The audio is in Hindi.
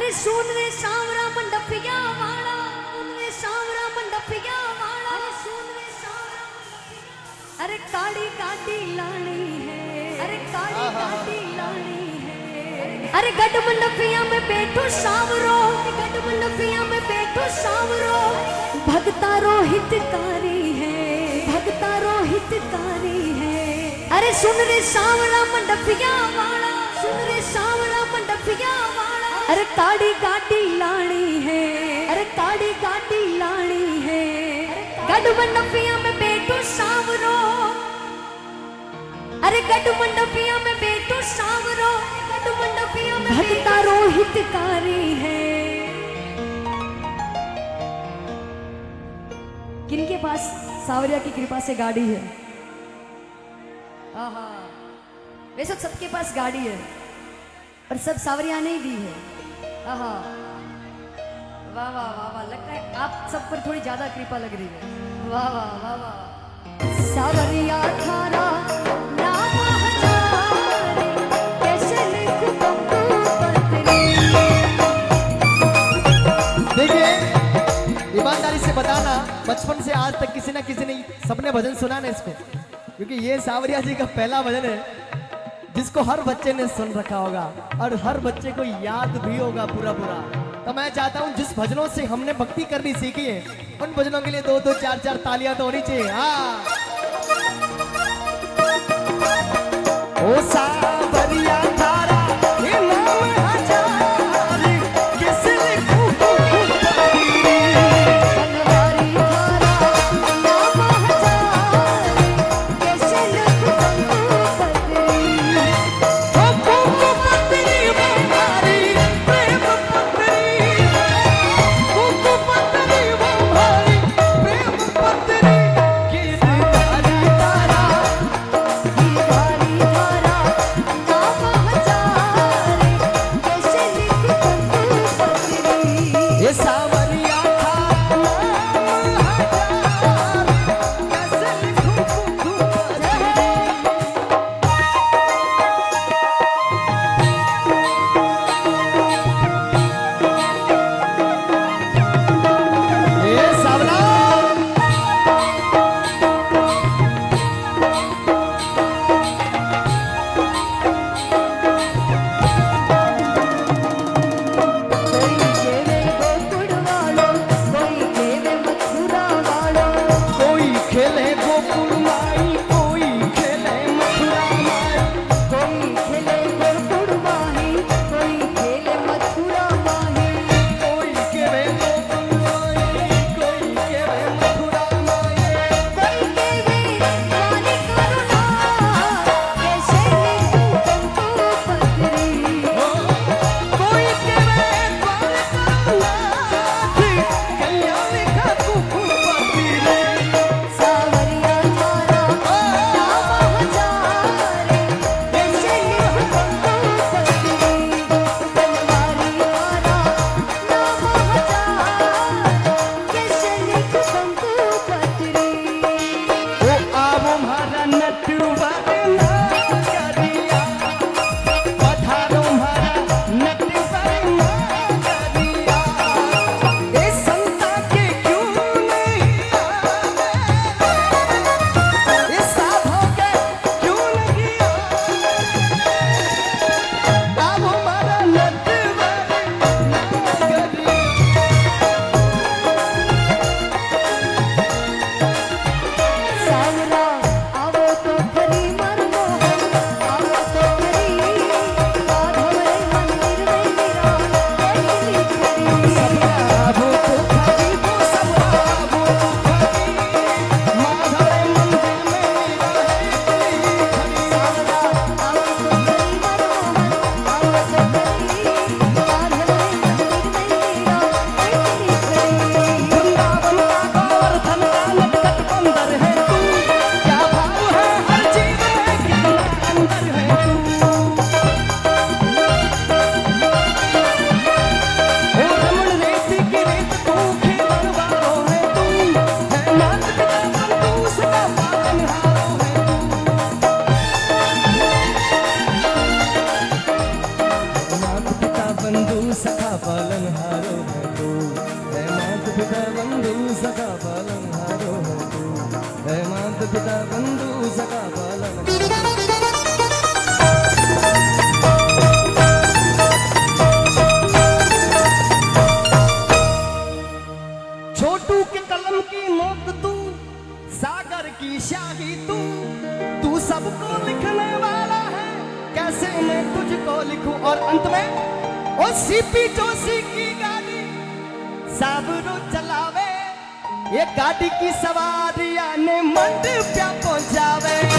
अरे सुन रे सांवरा मंडपिया वाला, सुन रे सांवरा मंडपिया वाला, अरे सुन रे सांवरा मंडपिया, अरे काली काटी लानी है, अरे काली काटी लानी है। अरे गढ़ मंडपिया में बैठो सांवरो, गढ़ मंडपिया में बैठो सांवरो, भगता रोहितकारी है, भगता रोहितकारी है। अरे सुन रे सांवरा मंडपिया वाला, सुन रे सांवरा मंडपिया वाला, अरे काड़ी काटी लानी है, अरे काड़ी काटी लानी है। गढ़ मंडपिया में बैठो सांवरो, अरे गढ़ मंडपिया में बैठो सांवरो, गढ़ मंडपिया में भगता रोहितकारी है। किनके पास सावरिया की कृपा से गाड़ी है? आहा, वैसे सबके पास गाड़ी है पर सब सावरिया ने ही दी है। आहा, वाह वाह वाह वाह, लगता है आप सब पर थोड़ी ज्यादा कृपा लग रही है। वाह वाह वाह वाह। सावरिया थारा नाम हजारे, कैसे लिखूं पत्री। देखिए, ईमानदारी से बताना, बचपन से आज तक किसी ना किसी ने सबने भजन सुना ना इसमें, क्योंकि ये सावरिया जी का पहला भजन है जिसको हर बच्चे ने सुन रखा होगा और हर बच्चे को याद भी होगा पूरा पूरा। तो मैं चाहता हूँ जिस भजनों से हमने भक्ति करनी सीखी है उन भजनों के लिए 2-2 4-4 तालियां तो होनी चाहिए। हाँ, ओ सावरिया थारा ये नाम हजारी, कैसे लिखूं पत्री। बनवारी थारा नाम हजारे, कैसे लिखूं पत्री। पालनहारो है तू, है माता पिता बंधु सखा पालनहारो है तू, है माता पिता बंधु सखा पालनहारो। छोटू के कलम की नोक तू, सागर की शाही तू, तू सबको लिखने वाला है, कैसे मैं तुझको लिखूं। और अंत में ओ सीपी जोशी की गाड़ी साबरू चलावे, ये गाड़ी की सवारियां ने मंड पे पहुंचावे।